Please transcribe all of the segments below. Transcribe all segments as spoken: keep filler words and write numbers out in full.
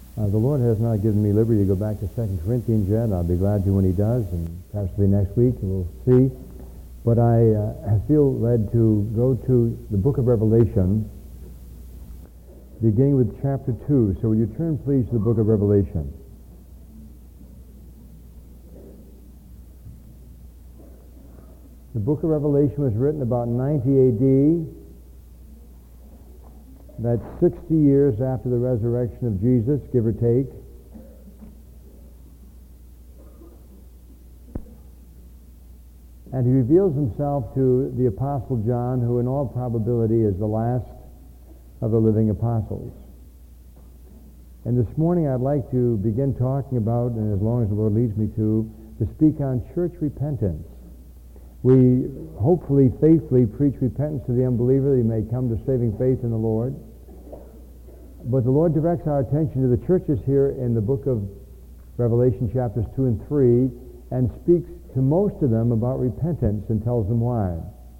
Uh, the Lord has not given me liberty to go back to Second Corinthians yet. I'll be glad to when he does, and perhaps it'll be next week, and we'll see. But I uh, feel led to go to the book of Revelation, beginning with chapter two. So will you turn, please, to the book of Revelation. The book of Revelation was written about ninety A D That's sixty years after the resurrection of Jesus, give or take. And he reveals himself to the Apostle John, who in all probability is the last of the living apostles. And this morning I'd like to begin talking about, and as long as the Lord leads me to, to speak on church repentance. We hopefully faithfully preach repentance to the unbeliever that he may come to saving faith in the Lord. But the Lord directs our attention to the churches here in the book of Revelation chapters two and three and speaks to most of them about repentance and tells them why.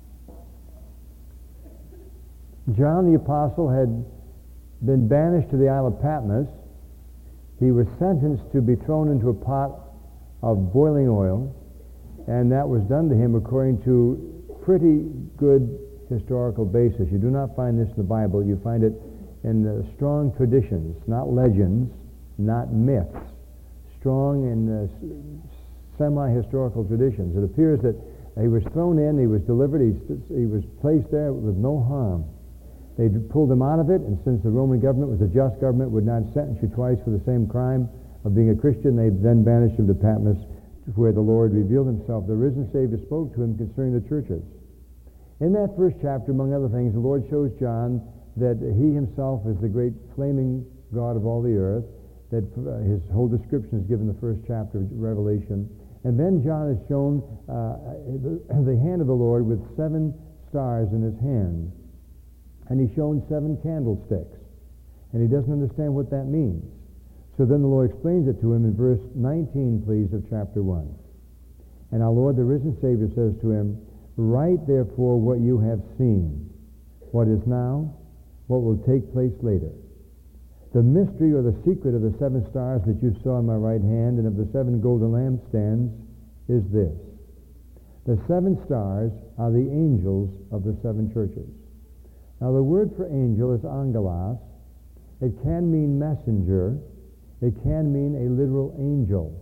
John the Apostle had been banished to the Isle of Patmos. He was sentenced to be thrown into a pot of boiling oil, and that was done to him according to pretty good historical basis. You do not find this in the Bible. You find it in the strong traditions, not legends, not myths, strong and uh, semi-historical traditions. It appears that he was thrown in, he was delivered, he, he was placed there with no harm. They pulled him out of it, and since the Roman government was a just government, would not sentence you twice for the same crime of being a Christian, they then banished him to Patmos, where the Lord revealed himself. The risen Savior spoke to him concerning the churches. In that first chapter, among other things, the Lord shows John that he himself is the great flaming God of all the earth, that uh, his whole description is given in the first chapter of Revelation. And then John is shown uh, the, the hand of the Lord with seven stars in his hand. And he's shown seven candlesticks. And he doesn't understand what that means. So then the Lord explains it to him in verse nineteen, please, of chapter one. And our Lord, the risen Savior, says to him, "Write therefore what you have seen, what is now, what will take place later. The mystery or the secret of the seven stars that you saw in my right hand and of the seven golden lampstands is this. The seven stars are the angels of the seven churches." Now the word for angel is angelos. It can mean messenger. It can mean a literal angel.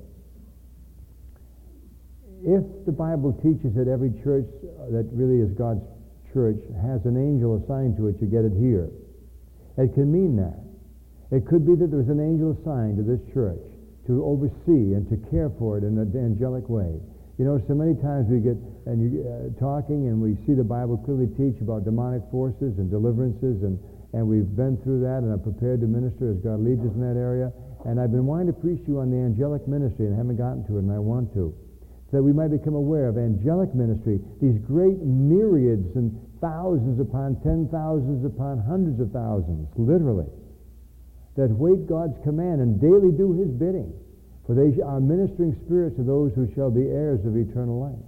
If the Bible teaches that every church that really is God's church has an angel assigned to it, you get it here. It can mean that. It could be that there was an angel assigned to this church to oversee and to care for it in an angelic way. You know, so many times we get and you uh, talking and we see the Bible clearly teach about demonic forces and deliverances, and, and we've been through that, and I'm prepared to minister as God leads us in that area. And I've been wanting to preach to you on the angelic ministry and haven't gotten to it, and I want to, so that we might become aware of angelic ministry, these great myriads and thousands upon ten thousands upon hundreds of thousands, literally, that wait God's command and daily do his bidding, for they are ministering spirits to those who shall be heirs of eternal life.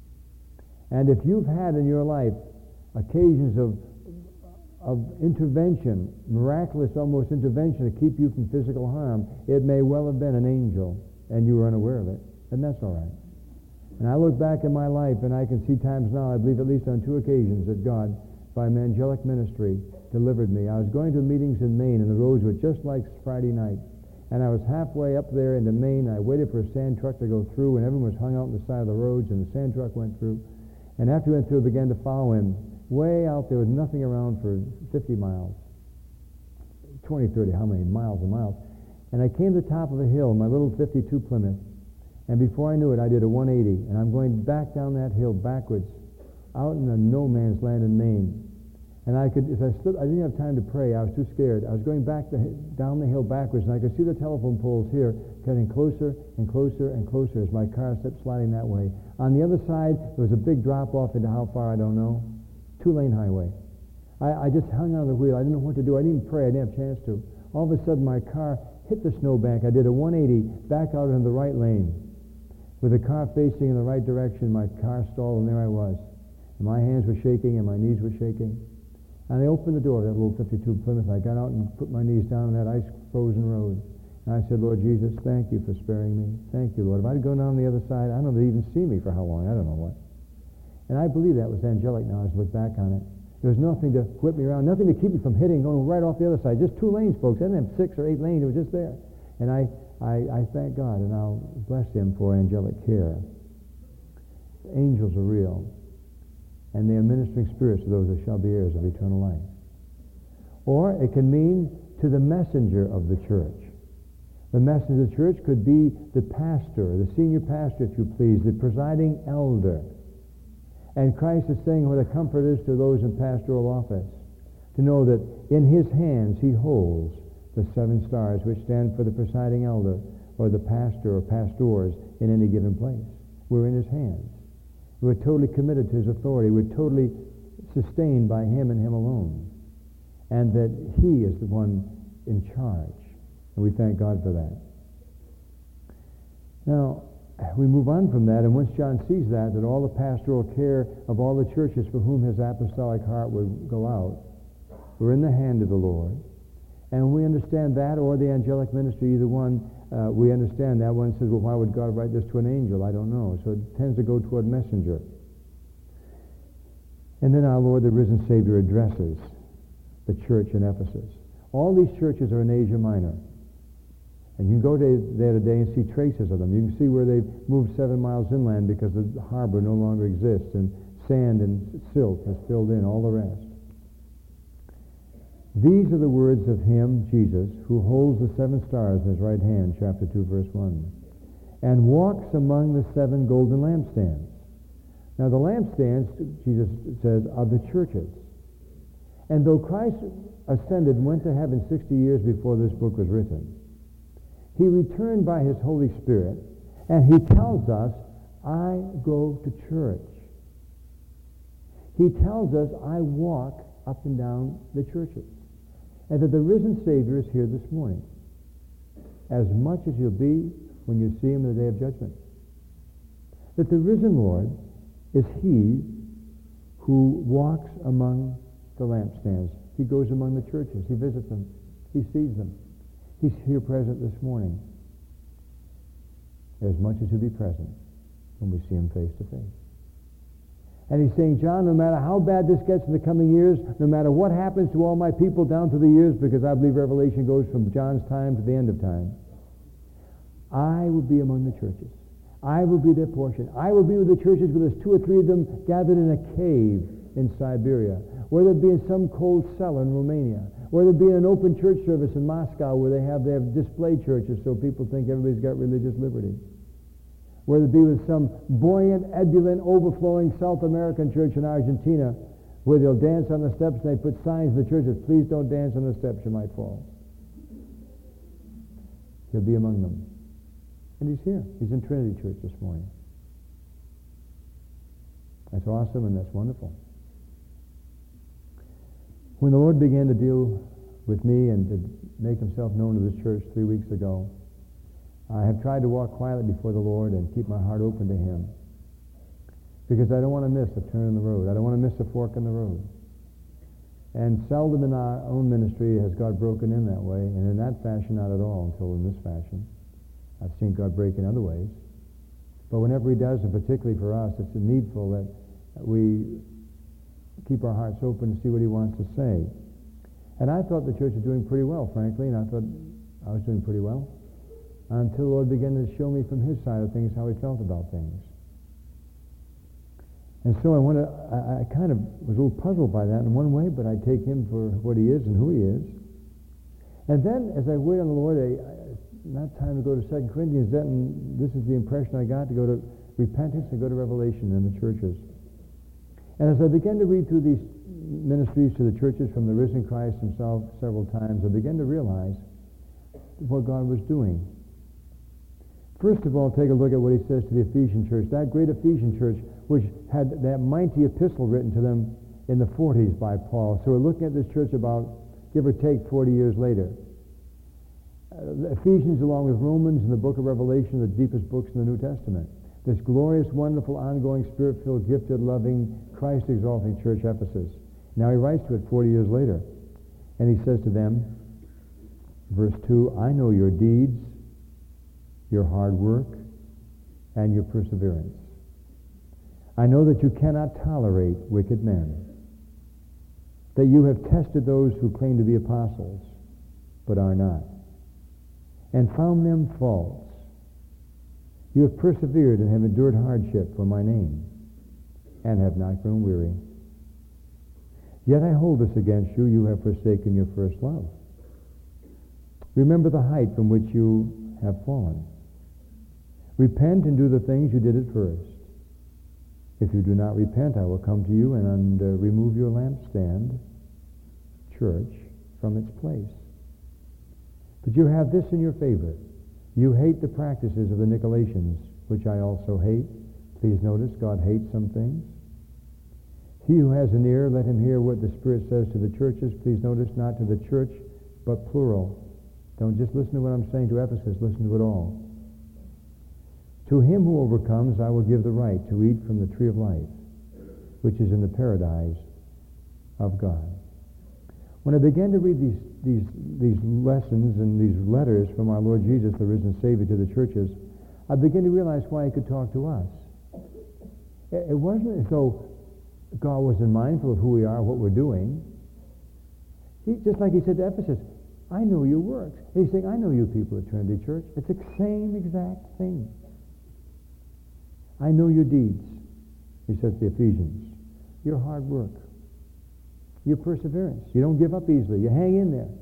And if you've had in your life occasions of of intervention, miraculous almost intervention to keep you from physical harm, it may well have been an angel, and you were unaware of it, and that's all right. And I look back in my life, and I can see times now, I believe at least on two occasions, that God, by angelic ministry, delivered me. I was going to meetings in Maine, and the roads were just like Friday night. And I was halfway up there into Maine. I waited for a sand truck to go through, and everyone was hung out on the side of the roads, and the sand truck went through. And after he went through, I began to follow him. Way out there was nothing around for fifty miles. twenty, thirty, how many miles and miles. And I came to the top of a hill, my little fifty-two Plymouth, and before I knew it, I did a one eighty, and I'm going back down that hill backwards, out in the no man's land in Maine. And I could, as I stood, I didn't have time to pray. I was too scared. I was going back the, down the hill backwards, and I could see the telephone poles here getting closer and closer and closer as my car kept sliding that way. On the other side, there was a big drop-off into how far, I don't know. Two-lane highway. I, I just hung on the wheel. I didn't know what to do. I didn't even pray. I didn't have a chance to. All of a sudden, my car hit the snowbank. I did a one eighty back out into the right lane. With the car facing in the right direction, my car stalled, and there I was. And my hands were shaking, and my knees were shaking. And I opened the door of that little fifty-two Plymouth. I got out and put my knees down on that ice-frozen road. And I said, Lord Jesus, thank you for sparing me. Thank you, Lord. If I'd gone down the other side, I don't know if they'd even see me for how long. I don't know what. And I believe that was angelic now as I look back on it. There was nothing to whip me around, nothing to keep me from hitting, going right off the other side. Just two lanes, folks. I didn't have six or eight lanes. It was just there. And I, I, I thank God, and I'll bless him for angelic care. Angels are real, and they are ministering spirits to those that shall be heirs of eternal life. Or it can mean to the messenger of the church. The messenger of the church could be the pastor, the senior pastor, if you please, the presiding elder. And Christ is saying what a comfort is to those in pastoral office, to know that in his hands he holds the seven stars, which stand for the presiding elder or the pastor or pastors in any given place. We're in his hands. We're totally committed to his authority. We're totally sustained by him and him alone. And that he is the one in charge. And we thank God for that. Now, we move on from that, and once John sees that, that all the pastoral care of all the churches for whom his apostolic heart would go out, we're in the hand of the Lord. And we understand that, or the angelic ministry, either one, uh, we understand that. One says, well, why would God write this to an angel? I don't know. So it tends to go toward messenger. And then our Lord, the risen Savior, addresses the church in Ephesus. All these churches are in Asia Minor. And you can go to there today and see traces of them. You can see where they've moved seven miles inland because the harbor no longer exists, and sand and silt has filled in all the rest. These are the words of him, Jesus, who holds the seven stars in his right hand, chapter two, verse one, and walks among the seven golden lampstands. Now the lampstands, Jesus says, are the churches. And though Christ ascended and went to heaven sixty years before this book was written, he returned by his Holy Spirit, and he tells us, I go to church. He tells us, I walk up and down the churches. And that the risen Savior is here this morning, as much as you'll be when you see him in the day of judgment. That the risen Lord is he who walks among the lampstands. He goes among the churches. He visits them. He sees them. He's here present this morning, as much as he'll be present when we see him face to face. And he's saying, John, no matter how bad this gets in the coming years, no matter what happens to all my people down through the years, because I believe Revelation goes from John's time to the end of time, I will be among the churches. I will be their portion. I will be with the churches where there's two or three of them gathered in a cave in Siberia, whether it be in some cold cell in Romania, whether it be in an open church service in Moscow where they have their display churches so people think everybody's got religious liberty, whether it be with some buoyant, ebullient, overflowing South American church in Argentina where they'll dance on the steps and they put signs in the churches, please don't dance on the steps, you might fall. He'll be among them. And he's here. He's in Trinity Church this morning. That's awesome and that's wonderful. When the Lord began to deal with me and to make himself known to this church three weeks ago, I have tried to walk quietly before the Lord and keep my heart open to him, because I don't want to miss a turn in the road. I don't want to miss a fork in the road. And seldom in our own ministry has God broken in that way, and in that fashion not at all until in this fashion. I've seen God break in other ways. But whenever he does, and particularly for us, it's needful that we keep our hearts open to see what he wants to say. And I thought the church was doing pretty well, frankly, and I thought I was doing pretty well, until the Lord began to show me from his side of things how he felt about things. And so I, wanted, I, I kind of was a little puzzled by that in one way, but I take him for what he is and who he is. And then, as I wait on the Lord, I, I, not time to go to Second Corinthians, then this is the impression I got, to go to repentance and go to Revelation in the churches. And as I began to read through these ministries to the churches from the risen Christ himself several times, I began to realize what God was doing. First of all, take a look at what he says to the Ephesian church, that great Ephesian church, which had that mighty epistle written to them in the forties by Paul. So we're looking at this church about, give or take, forty years later. Uh, Ephesians, along with Romans and the book of Revelation, the deepest books in the New Testament. This glorious, wonderful, ongoing, spirit-filled, gifted, loving, Christ-exalting church, Ephesus. Now he writes to it forty years later, and he says to them, Verse two, I know your deeds, your hard work, and your perseverance. I know that you cannot tolerate wicked men, that you have tested those who claim to be apostles, but are not, and found them false. You have persevered and have endured hardship for my name, and have not grown weary. Yet I hold this against you, you have forsaken your first love. Remember the height from which you have fallen. Repent and do the things you did at first. If you do not repent, I will come to you and, and uh, remove your lampstand, church, from its place. But you have this in your favor. You hate the practices of the Nicolaitans, which I also hate. Please notice, God hates some things. He who has an ear, let him hear what the Spirit says to the churches. Please notice, not to the church, but plural. Don't just listen to what I'm saying to Ephesus, listen to it all. To him who overcomes, I will give the right to eat from the tree of life, which is in the paradise of God. When I began to read these, these, these lessons and these letters from our Lord Jesus, the risen Savior, to the churches, I began to realize why he could talk to us. It wasn't as though God wasn't mindful of who we are, what we're doing. He, just like he said to Ephesus, I know your works. And he's saying, I know you people at Trinity Church. It's the same exact thing. I know your deeds, he says to the Ephesians. Your hard work. Your perseverance. You don't give up easily. You hang in there.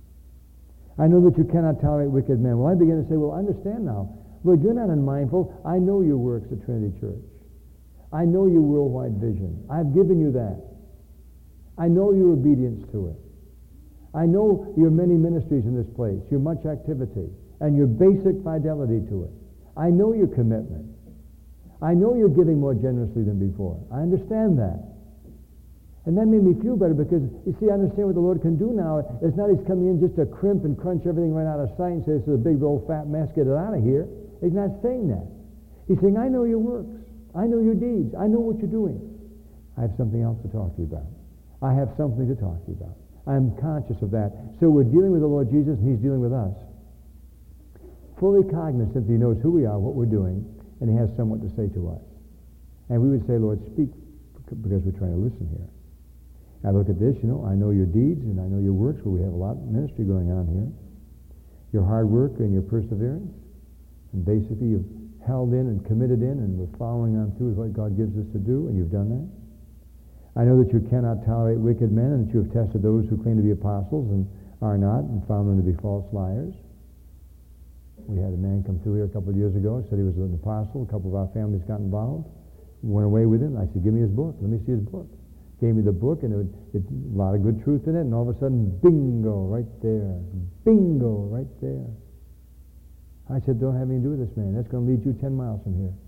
I know that you cannot tolerate wicked men. Well, I begin to say, well, understand now. Lord, you're not unmindful. I know your works at Trinity Church. I know your worldwide vision. I've given you that. I know your obedience to it. I know your many ministries in this place, your much activity, and your basic fidelity to it. I know your commitment. I know you're giving more generously than before. I understand that. And that made me feel better because, you see, I understand what the Lord can do now. It's not he's coming in just to crimp and crunch everything right out of sight and say, this is a big old fat mess, get it out of here. He's not saying that. He's saying, I know your works. I know your deeds. I know what you're doing. I have something else to talk to you about. I have something to talk to you about. I'm conscious of that. So we're dealing with the Lord Jesus, and he's dealing with us. Fully cognizant that he knows who we are, what we're doing, and he has somewhat to say to us. And we would say, Lord, speak, because we're trying to listen here. I look at this, you know, I know your deeds, and I know your works, where we have a lot of ministry going on here. Your hard work and your perseverance. And basically, you've held in and committed in, and we're following on through with what God gives us to do, and you've done that. I know that you cannot tolerate wicked men, and that you have tested those who claim to be apostles and are not, and found them to be false liars. We had a man come through here a couple of years ago, said he was an apostle. A couple of our families got involved, went away with him. I said, give me his book. Let me see his book. Gave me the book, and it, it, a lot of good truth in it, and all of a sudden, bingo, right there. Bingo, right there. I said, don't have anything to do with this man. That's going to lead you ten miles from here.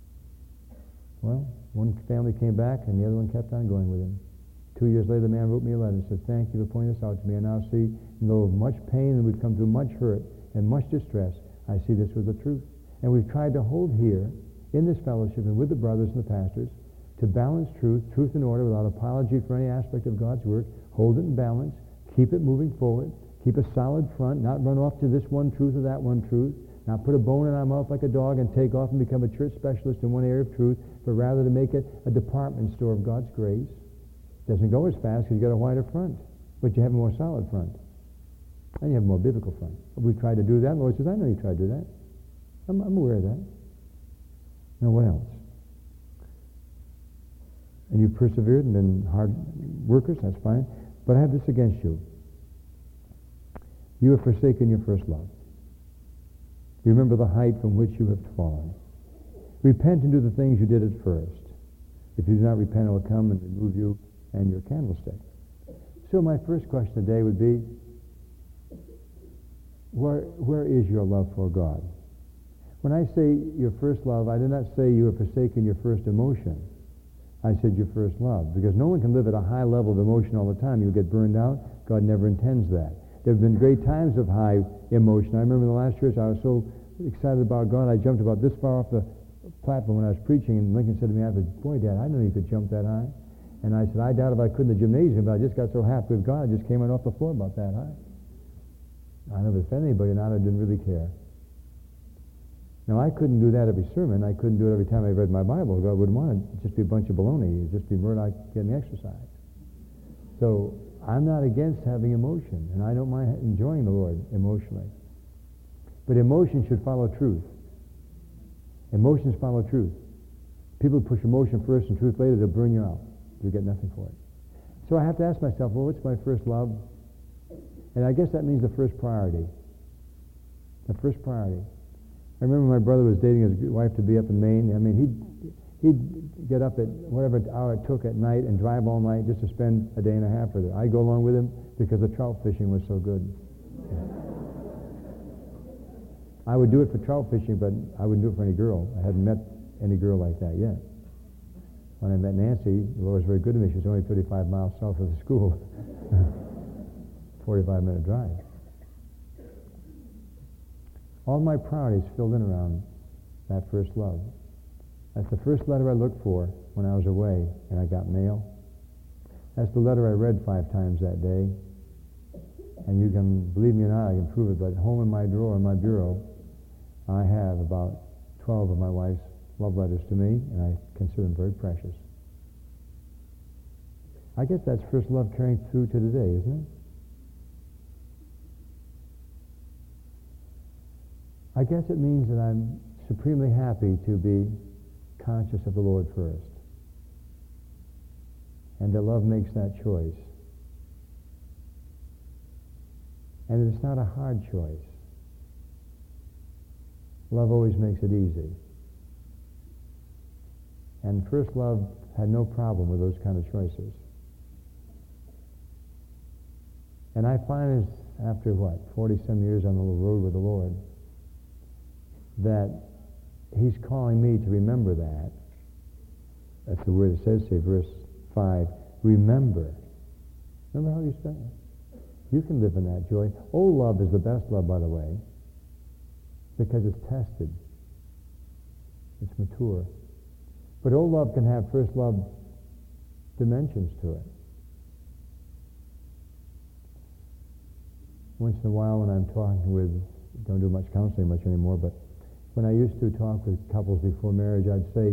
Well, one family came back, and the other one kept on going with him. Two years later, the man wrote me a letter and said, thank you for pointing this out to me. I now see, though much pain, and we've come through much hurt and much distress, I see this was the truth. And we've tried to hold here, in this fellowship, and with the brothers and the pastors, to balance truth, truth and order, without apology for any aspect of God's work, hold it in balance, keep it moving forward, keep a solid front, not run off to this one truth or that one truth, not put a bone in our mouth like a dog and take off and become a church specialist in one area of truth, but rather to make it a department store of God's grace. Doesn't go as fast because you got a wider front, but you have a more solid front. And you have a more biblical front. We've tried to do that. The Lord says, I know you tried to do that. I'm, I'm aware of that. Now what else? And you've persevered and been hard workers, that's fine. But I have this against you. You have forsaken your first love. Remember the height from which you have fallen. Repent and do the things you did at first. If you do not repent, I will come and remove you and your candlestick. So my first question today would be, where, where is your love for God? When I say your first love, I did not say you have forsaken your first emotion. I said your first love, because no one can live at a high level of emotion all the time. You'll get burned out. God never intends that. There have been great times of high emotion. I remember in the last church, I was so excited about God, I jumped about this far off the platform when I was preaching, and Lincoln said to me, I said, boy, Dad, I knew you could jump that high. And I said, I doubt if I could in the gymnasium, but I just got so happy with God, I just came right off the floor about that high. I never offended anybody or not, I didn't really care. Now, I couldn't do that every sermon. I couldn't do it every time I read my Bible. God wouldn't want it. It'd just be a bunch of baloney. It'd just be Murdoch getting exercise. So I'm not against having emotion, and I don't mind enjoying the Lord emotionally. But emotion should follow truth. Emotions follow truth. People push emotion first and truth later, they'll burn you out. You'll get nothing for it. So I have to ask myself, well, what's my first love? And I guess that means the first priority. The first priority. I remember my brother was dating his wife to be up in Maine. I mean, he'd, he'd get up at whatever hour it took at night and drive all night just to spend a day and a half with her. I'd go along with him because the trout fishing was so good. I would do it for trout fishing, but I wouldn't do it for any girl. I hadn't met any girl like that yet. When I met Nancy, the Lord was very good to me. She was only thirty-five miles south of the school. forty-five minute drive. All my priorities filled in around that first love. That's the first letter I looked for when I was away and I got mail. That's the letter I read five times that day. And you can, believe me or not, I can prove it, but home in my drawer, in my bureau, I have about twelve of my wife's love letters to me, and I consider them very precious. I guess that's first love carrying through to today, isn't it? I guess it means that I'm supremely happy to be conscious of the Lord first, and that love makes that choice. And it's not a hard choice. Love always makes it easy. And first love had no problem with those kind of choices. And I find as after what, forty-some years on the road with the Lord, that he's calling me to remember that. That's the word it says, say, verse five, remember. Remember how you said it? You can live in that joy. Old love is the best love, by the way, because it's tested. It's mature. But old love can have first love dimensions to it. Once in a while when I'm talking with, don't do much counseling much anymore, but when I used to talk with couples before marriage, I'd say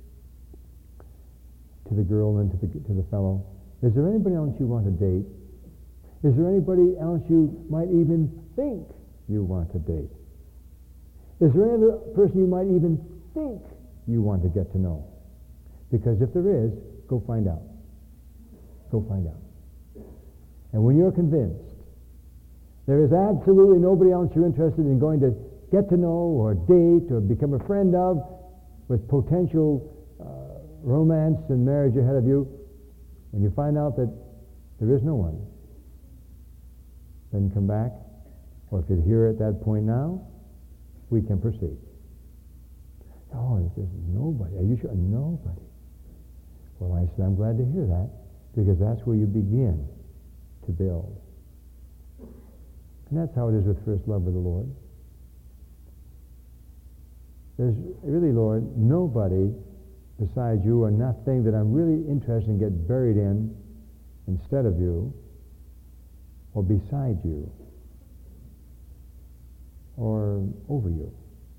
to the girl and to the, to the fellow, is there anybody else you want to date? Is there anybody else you might even think you want to date? Is there any other person you might even think you want to get to know? Because if there is, go find out. Go find out. And when you're convinced there is absolutely nobody else you're interested in going to get to know or date or become a friend of with potential uh, romance and marriage ahead of you, when you find out that there is no one, then come back, or if you're here at that point now, we can proceed. Oh, there's nobody. Are you sure? Nobody. Well, I said, I'm glad to hear that, because that's where you begin to build. And that's how it is with first love with the Lord. There's really, Lord, nobody besides you or nothing that I'm really interested in get buried in instead of you or beside you or over you.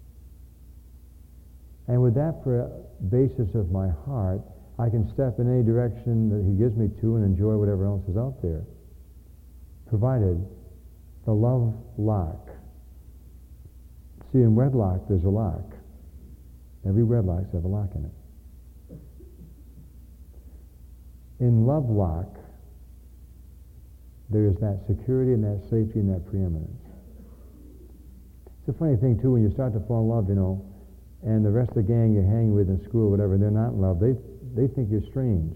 And with that for a basis of my heart, I can step in any direction that he gives me to and enjoy whatever else is out there, provided the love lock. See, in wedlock, there's a lock. Every wedlock has a lock in it. In love lock, there is that security and that safety and that preeminence. It's a funny thing, too, when you start to fall in love, you know, and the rest of the gang you're hanging with in school, whatever, they're not in love. They they think you're strange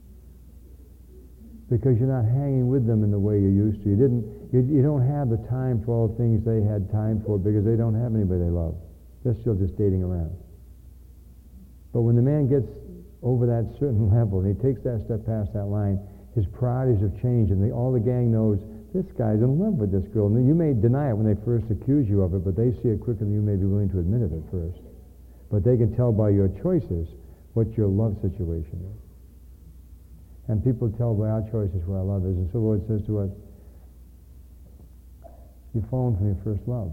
because you're not hanging with them in the way you used to. You didn't. You, you don't have the time for all the things they had time for because they don't have anybody they love. They're still just dating around. But when the man gets over that certain level and he takes that step past that line, his priorities have changed, and the, all the gang knows this guy's in love with this girl. And you may deny it when they first accuse you of it, but they see it quicker than you may be willing to admit it at first. But they can tell by your choices what your love situation is. And people tell by our choices where our love is. And so the Lord says to us, You've fallen from your first love.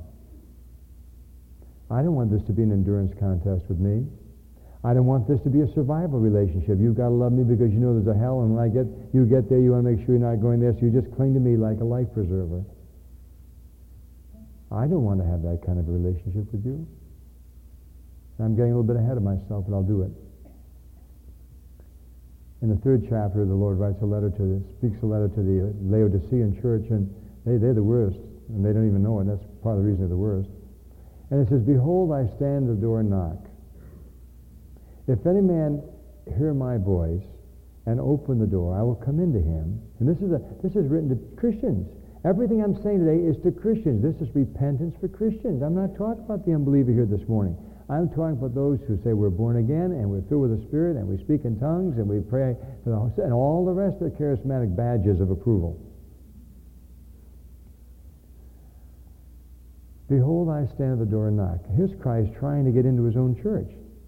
I don't want this to be an endurance contest with me. I don't want this to be a survival relationship. You've got to love me because you know there's a hell, and when I get, you get there, you want to make sure you're not going there, so you just cling to me like a life preserver. I don't want to have that kind of a relationship with you. I'm getting a little bit ahead of myself, but I'll do it. In the third chapter, the Lord writes a letter to, the, speaks a letter to the Laodicean church, and they, they're the worst, and they don't even know it. That's part of the reason they're the worst. And it says, "Behold, I stand at the door and knock. If any man hear my voice and open the door, I will come into him." And this is a this is written to Christians. Everything I'm saying today is to Christians. This is repentance for Christians. I'm not talking about the unbeliever here this morning. I'm talking about those who say we're born again and we're filled with the Spirit and we speak in tongues and we pray for the, and all the rest of the charismatic badges of approval. "Behold, I stand at the door and knock." Here's Christ trying to get into his own church.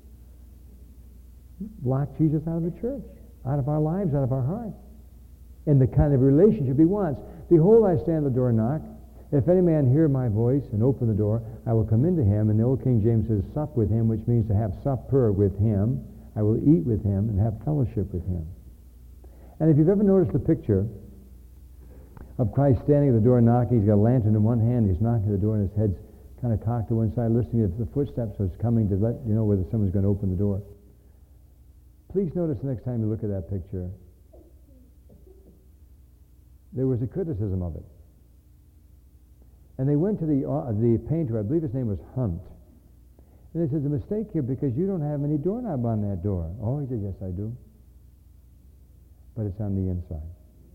Lock Jesus out of the church, out of our lives, out of our hearts, in the kind of relationship he wants. "Behold, I stand at the door and knock. If any man hear my voice and open the door, I will come into him." And the old King James says, "sup with him," which means to have supper with him. I will eat with him and have fellowship with him. And if you've ever noticed the picture of Christ standing at the door knocking, he's got a lantern in one hand, he's knocking at the door, and his head's kind of cocked to one side, listening to the footsteps that's coming to let you know whether someone's going to open the door. Please notice the next time you look at that picture, there was a criticism of it. And they went to the uh, the painter, I believe his name was Hunt, and they said, "There's a mistake here because you don't have any doorknob on that door." Oh, he said, "Yes, I do. But it's on the inside."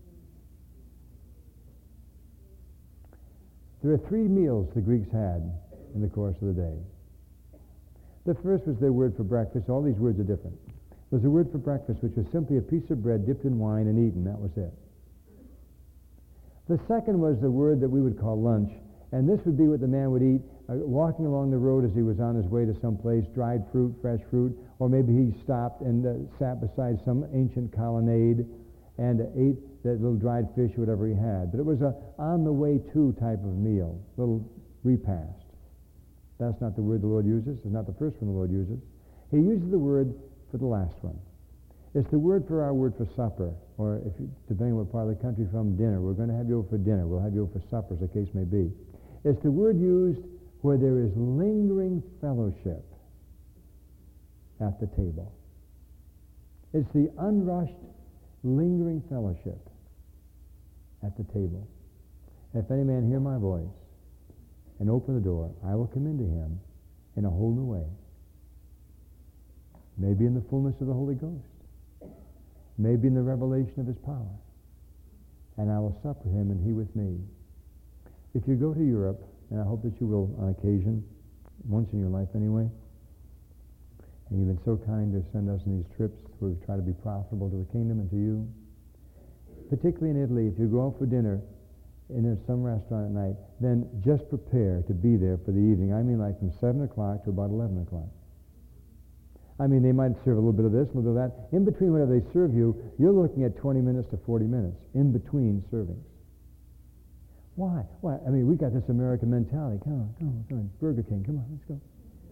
There are three meals the Greeks had in the course of the day. The first was their word for breakfast. All these words are different. There's a word for breakfast, which was simply a piece of bread dipped in wine and eaten. That was it. The second was the word that we would call lunch, and this would be what the man would eat uh, walking along the road as he was on his way to some place, dried fruit, fresh fruit, or maybe he stopped and uh, sat beside some ancient colonnade and uh, ate that little dried fish or whatever he had. But it was a on-the-way-to type of meal, little repast. That's not the word the Lord uses. It's not the first one the Lord uses. He uses the word for the last one. It's the word for our word for supper, or if you, depending on what part of the country from, dinner. We're going to have you over for dinner. We'll have you over for supper, as the case may be. It's the word used where there is lingering fellowship at the table. It's the unrushed, lingering fellowship at the table. "If any man hear my voice and open the door, I will come into him in a whole new way." Maybe in the fullness of the Holy Ghost. Maybe in the revelation of his power. "And I will sup with him and he with me." If you go to Europe, and I hope that you will on occasion, once in your life anyway, and you've been so kind to send us on these trips where we try to be profitable to the kingdom and to you, particularly in Italy, if you go out for dinner in some restaurant at night, then just prepare to be there for the evening. I mean like from seven o'clock to about eleven o'clock. I mean, they might serve a little bit of this, a little bit of that. In between whatever they serve you, you're looking at twenty minutes to forty minutes in between servings. Why? Why? I mean, we got this American mentality. Come on, come on, come on. Burger King, come on, let's go.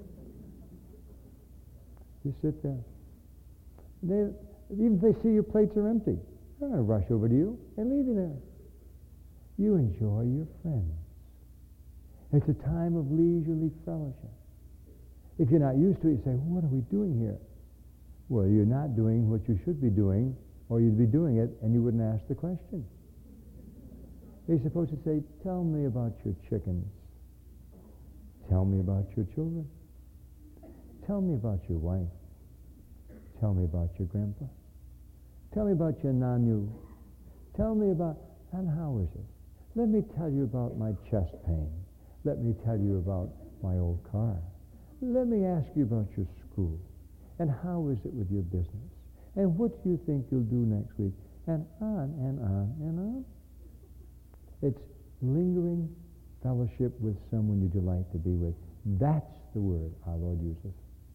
You sit there. They, even if they see your plates are empty, they're not going to rush over to you and leave you there. You enjoy your friends. It's a time of leisurely fellowship. If you're not used to it, you say, "What are we doing here?" Well, you're not doing what you should be doing, or you'd be doing it and you wouldn't ask the question. You're supposed to say, "Tell me about your chickens. Tell me about your children. Tell me about your wife. Tell me about your grandpa. Tell me about your nanu. Tell me about, and how is it? Let me tell you about my chest pain. Let me tell you about my old car. Let me ask you about your school. And how is it with your business? And what do you think you'll do next week?" And on and on and on. It's lingering fellowship with someone you delight to be with. That's the word our Lord uses.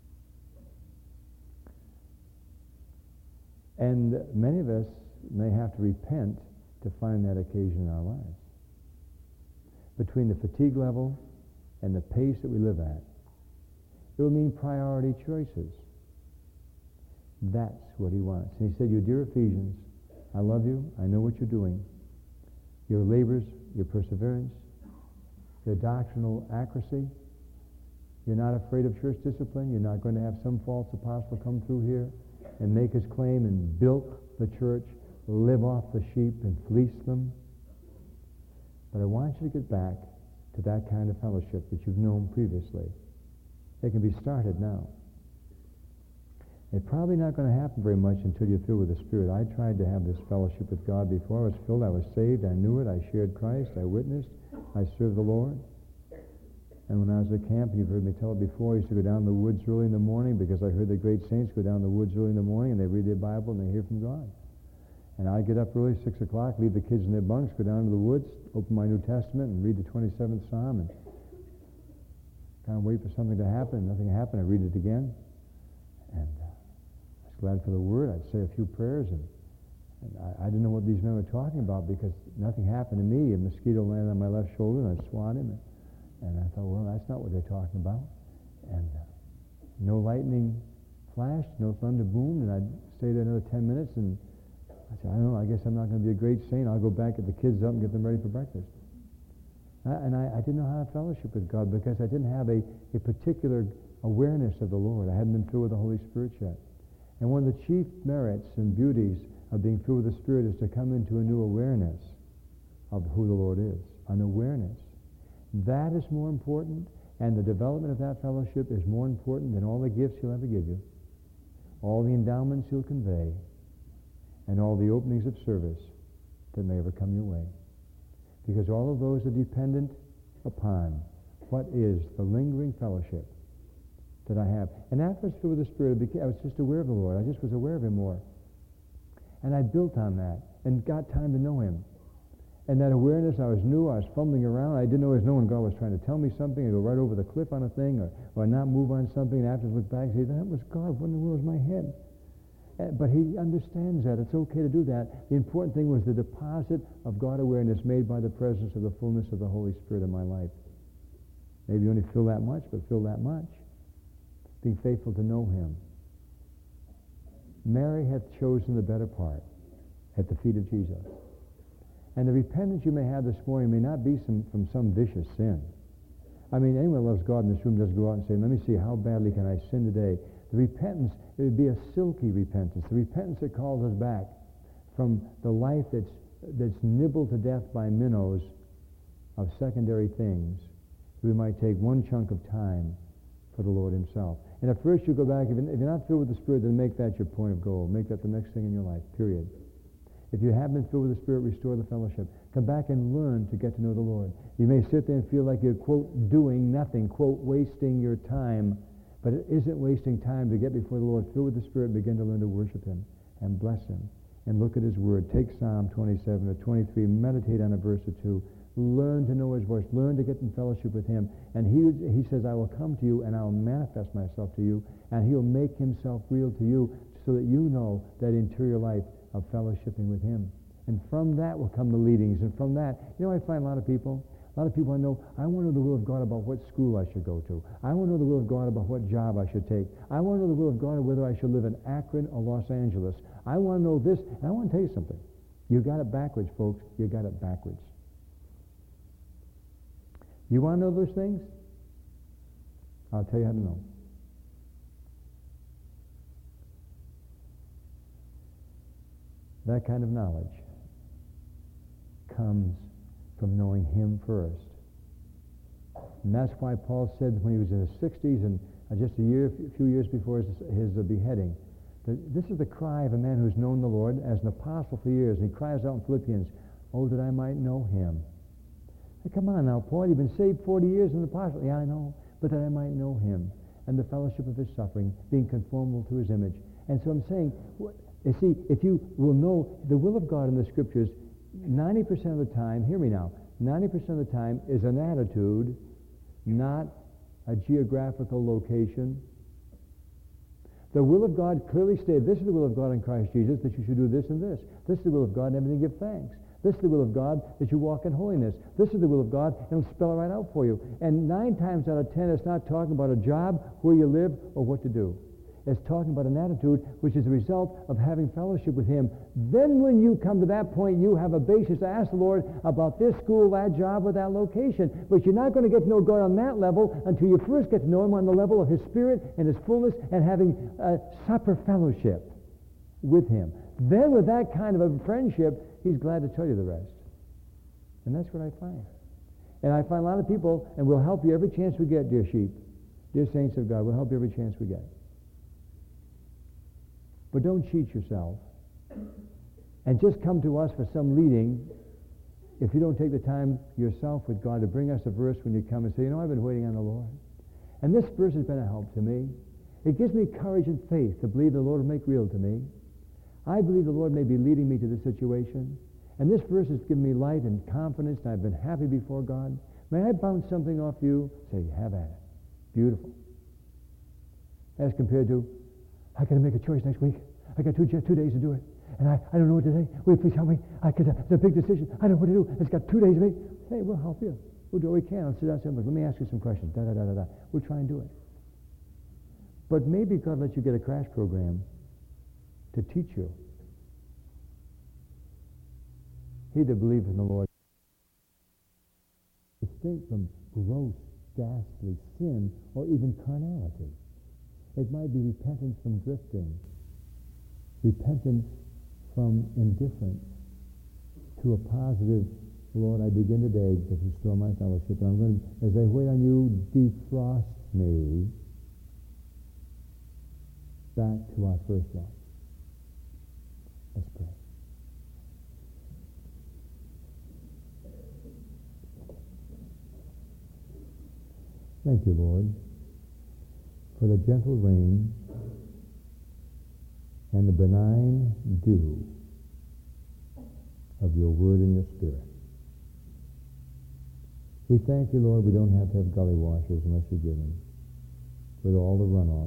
And many of us may have to repent to find that occasion in our lives. between the fatigue level and the pace that we live at. It will mean priority choices. That's what he wants. And he said, you dear Ephesians, I love you. I know what you're doing. Your labors, your perseverance, your doctrinal accuracy. You're not afraid of church discipline. You're not going to have some false apostle come through here and make his claim and bilk the church, live off the sheep and fleece them. But I want you to get back to that kind of fellowship that you've known previously. It can be started now. It's probably not going to happen very much until you're filled with the Spirit. I tried to have this fellowship with God before I was filled. I was saved. I knew it. I shared Christ. I witnessed. I served the Lord. And when I was at camp, and you've heard me tell it before, I used to go down in the woods early in the morning because I heard the great saints go down in the woods early in the morning and they read their Bible and they hear from God. And I'd get up early, six o'clock, leave the kids in their bunks, go down to the woods, open my New Testament and read the twenty-seventh Psalm and kind of wait for something to happen. Nothing happened. I read it again. And uh, I was glad for the Word. I'd say a few prayers and, and I, I didn't know what these men were talking about because nothing happened to me. A mosquito landed on my left shoulder and I swatted him. And, And I thought, well, that's not what they're talking about. And uh, no lightning flashed, no thunder boomed, and I stayed there another ten minutes, and I said, I don't know, I guess I'm not going to be a great saint. I'll go back, get the kids up, and get them ready for breakfast. I, and I, I didn't know how to fellowship with God because I didn't have a, a particular awareness of the Lord. I hadn't been filled with the Holy Spirit yet. And one of the chief merits and beauties of being filled with the Spirit is to come into a new awareness of who the Lord is, an awareness. That is more important, and the development of that fellowship is more important than all the gifts he'll ever give you, all the endowments he'll convey, and all the openings of service that may ever come your way. Because all of those are dependent upon what is the lingering fellowship that I have. And after I was filled with the Spirit, I was just aware of the Lord. I just was aware of him more. And I built on that and got time to know him. And that awareness, I was new, I was fumbling around. I didn't always know when God was trying to tell me something, I'd go right over the cliff on a thing, or, or not move on something, and after I look back and say, that was God, what in the world is my head? Uh, but he understands that. It's okay to do that. The important thing was the deposit of God awareness made by the presence of the fullness of the Holy Spirit in my life. Maybe you only feel that much, but feel that much. Being faithful to know him. Mary hath chosen the better part at the feet of Jesus. And the repentance you may have this morning may not be some, from some vicious sin. I mean, anyone who loves God in this room doesn't go out and say, let me see, how badly can I sin today? The repentance, it would be a silky repentance. The repentance that calls us back from the life that's, that's nibbled to death by minnows of secondary things. We might take one chunk of time for the Lord himself. And at first you go back, if you're not filled with the Spirit, then make that your point of goal. Make that the next thing in your life, period. If you have been filled with the Spirit, restore the fellowship. Come back and learn to get to know the Lord. You may sit there and feel like you're, quote, doing nothing, quote, wasting your time. But it isn't wasting time to get before the Lord, filled with the Spirit, begin to learn to worship him and bless him and look at his word. Take Psalm twenty-seven or twenty-three, meditate on a verse or two. Learn to know his voice. Learn to get in fellowship with him. And he, he says, I will come to you and I will manifest myself to you, and he'll make himself real to you so that you know that interior life of fellowshipping with him. And from that will come the leadings. And from that, you know, I find a lot of people, a lot of people I know, I want to know the will of God about what school I should go to. I want to know the will of God about what job I should take. I want to know the will of God whether I should live in Akron or Los Angeles. I want to know this, and I want to tell you something. You got it backwards, folks. You got it backwards. You want to know those things? I'll tell you how to know. That kind of knowledge comes from knowing him first. And that's why Paul said when he was in his sixties and uh, just a year, a few years before his, his uh, beheading, that this is the cry of a man who's known the Lord as an apostle for years. And he cries out in Philippians, oh, that I might know him. Hey, come on now, Paul, you've been saved forty years in the apostle. Yeah, I know, but that I might know him and the fellowship of his suffering, being conformable to his image. And so I'm saying, what, you see, if you will know the will of God in the Scriptures, ninety percent of the time, hear me now, ninety percent of the time is an attitude, not a geographical location. The will of God clearly stated, this is the will of God in Christ Jesus, that you should do this and this. This is the will of God, and everything give thanks. This is the will of God, that you walk in holiness. This is the will of God, and it'll spell it right out for you. And nine times out of ten, it's not talking about a job, where you live, or what to do. It's talking about an attitude which is a result of having fellowship with him. Then when you come to that point, you have a basis to ask the Lord about this school, that job, or that location. But you're not going to get to know God on that level until you first get to know him on the level of his Spirit and his fullness and having a supper fellowship with him. Then with that kind of a friendship, he's glad to tell you the rest. And that's what I find. And I find a lot of people, and we'll help you every chance we get, dear sheep, dear saints of God, we'll help you every chance we get. But don't cheat yourself. And just come to us for some leading if you don't take the time yourself with God to bring us a verse when you come and say, you know, I've been waiting on the Lord. And this verse has been a help to me. It gives me courage and faith to believe the Lord will make real to me. I believe the Lord may be leading me to this situation. And this verse has given me light and confidence, and I've been happy before God. May I bounce something off you? Say, have at it. Beautiful. As compared to, I got to make a choice next week. I got two, two days to do it. And I, I don't know what to say. Will you please help me? I could, it's a big decision. I don't know what to do. It's got two days to make. Hey, we'll help you. We'll do what we can. I'll sit down and say, look, let me ask you some questions. Da, da, da, da, da. We'll try and do it. But maybe God lets you get a crash program to teach you. He that believeth in the Lord, distinct from gross, ghastly sin or even carnality. It might be repentance from drifting, repentance from indifference to a positive, Lord, I begin today to restore my fellowship, and I'm going to, as I wait on you, defrost me back to our first love. Let's pray. Thank you, Lord, for the gentle rain and the benign dew of your word and your spirit. We thank you, Lord, we don't have to have gully washers unless you give them, with all the runoff.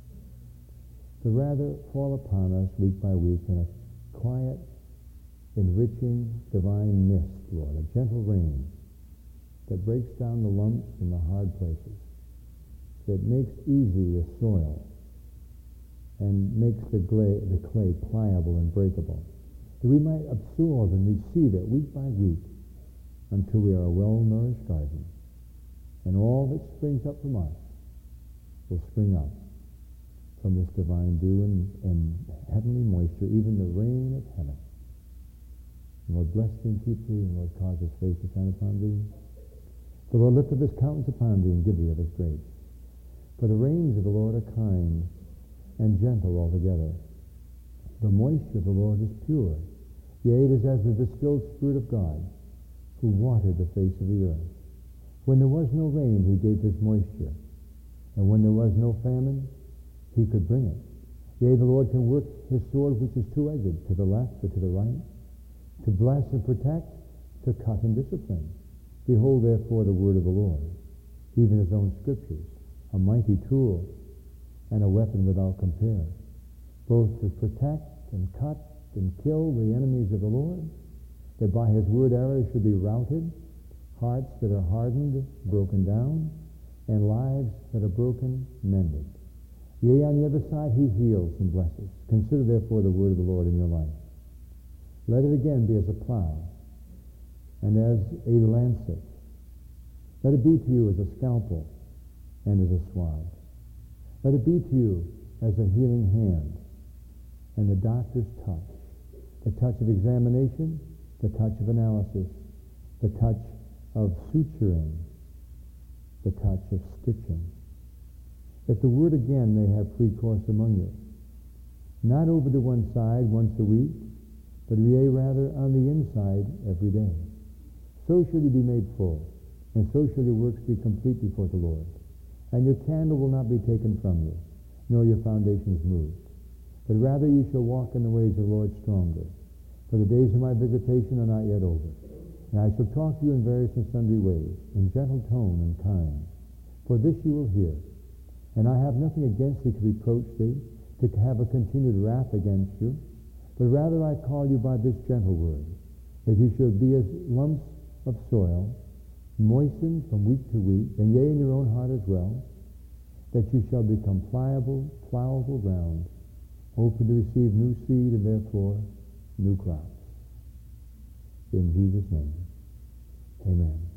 But rather fall upon us week by week in a quiet, enriching, divine mist, Lord, a gentle rain that breaks down the lumps and the hard places, that makes easy the soil and makes the clay, the clay pliable and breakable, that we might absorb and receive it week by week until we are a well-nourished garden, and all that springs up from us will spring up from this divine dew and, and heavenly moisture, even the rain of heaven. And Lord, bless thee and keep thee, and Lord, cause his face to shine upon thee. The Lord lift up his countenance upon thee and give thee of his grace. For the rains of the Lord are kind and gentle altogether. The moisture of the Lord is pure. Yea, it is as the distilled Spirit of God, who watered the face of the earth. When there was no rain, he gave his moisture. And when there was no famine, he could bring it. Yea, the Lord can work his sword, which is two-edged, to the left or to the right, to bless and protect, to cut and discipline. Behold, therefore, the word of the Lord, even his own scriptures, a mighty tool and a weapon without compare, both to protect and cut and kill the enemies of the Lord, that by his word arrows should be routed, hearts that are hardened, broken down, and lives that are broken, mended. Yea, on the other side he heals and blesses. Consider therefore the word of the Lord in your life. Let it again be as a plow and as a lancet. Let it be to you as a scalpel and as a sword. Let it be to you as a healing hand and the doctor's touch, the touch of examination, the touch of analysis, the touch of suturing, the touch of stitching. That the word again may have free course among you, not over to one side once a week, but yea, rather on the inside every day. So shall you be made full, and so shall your works be complete before the Lord. And your candle will not be taken from you, nor your foundations moved. But rather you shall walk in the ways of the Lord stronger. For the days of my visitation are not yet over. And I shall talk to you in various and sundry ways, in gentle tone and kind. For this you will hear. And I have nothing against thee to reproach thee, to have a continued wrath against you. But rather I call you by this gentle word, that you shall be as lumps of soil, moistened from week to week, and yea, in your own heart as well, that you shall become pliable, plowable ground, open to receive new seed and therefore new crops. In Jesus' name, amen.